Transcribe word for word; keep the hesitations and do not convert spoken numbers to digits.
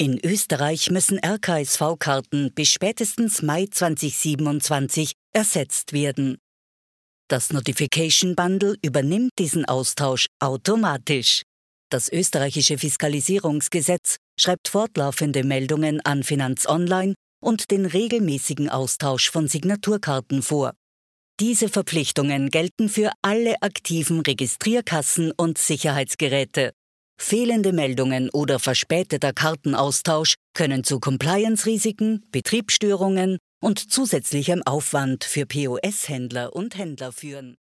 In Österreich müssen R K S V-Karten bis spätestens Mai zweitausendsiebenundzwanzig ersetzt werden. Das Notification Bundle übernimmt diesen Austausch automatisch. Das österreichische Fiskalisierungsgesetz schreibt fortlaufende Meldungen an Finanz Online und den regelmäßigen Austausch von Signaturkarten vor. Diese Verpflichtungen gelten für alle aktiven Registrierkassen und Sicherheitsgeräte. Fehlende Meldungen oder verspäteter Kartenaustausch können zu Compliance-Risiken, Betriebsstörungen und zusätzlichem Aufwand für P O S-Händler und Händler führen.